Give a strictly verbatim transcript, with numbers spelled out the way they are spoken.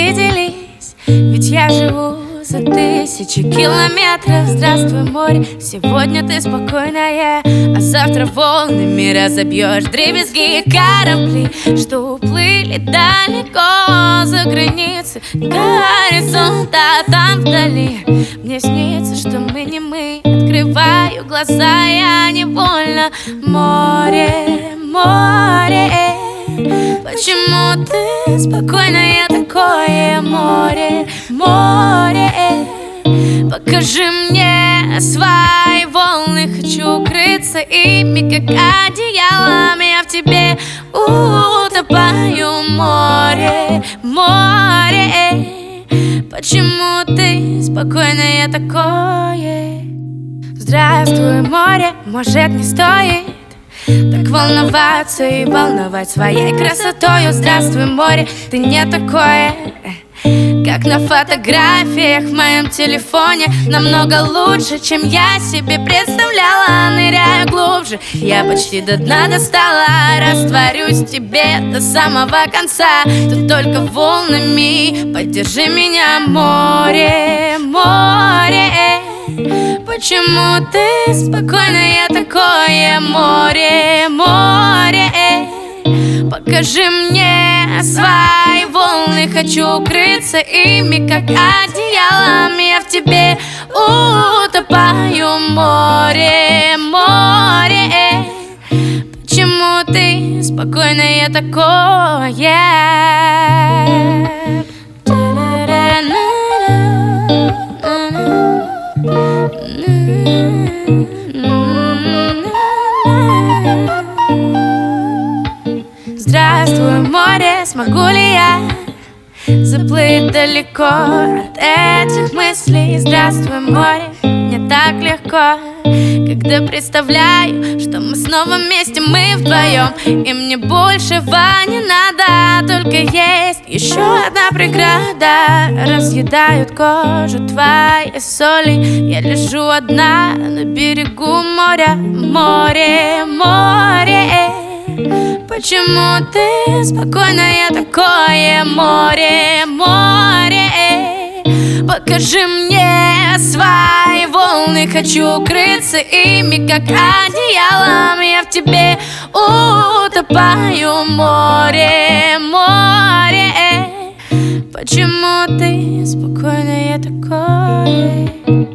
определись, ведь я живу за тысячи километров. Здравствуй, море, сегодня ты спокойная, а завтра волнами разобьешь дребезги корабли, что уплыли далеко за границы горизонта. Там вдали мне снится, что мы не мы. Открываю глаза, я невольно. Море, море, почему ты спокойное такое? Море, море, покажи мне свои волны. Хочу укрыться ими, как одеялом. Я в тебе утопаю. Море, море, почему ты спокойное такое? Здравствуй, море, может не стоит так волноваться и волновать своей красотою. Здравствуй, море, ты не такое, как на фотографиях в моем телефоне. Намного лучше, чем я себе представляла. Ныряю глубже, я почти до дна достала. Растворюсь в тебе до самого конца. Тут только волнами поддержи меня. Море, море, почему ты спокойное такое? Море, море, покажи мне свои волны. Хочу укрыться ими, как одеялом. Я в тебе утопаю. Море, море, почему ты спокойное такое? Здравствуй, море, смогу ли я заплыть далеко от этих мыслей? Здравствуй, море, мне так легко, когда представляю, что мы снова вместе, мы вдвоем, и мне большего не надо. Только есть еще одна преграда: разъедают кожу твои соли. Я лежу одна на берегу моря. Море, море, почему ты спокойное такое? Море, море, покажи мне свои волны. Хочу укрыться ими, как одеялом. Я в тебе утопаю. Море, море, почему ты спокойное такое?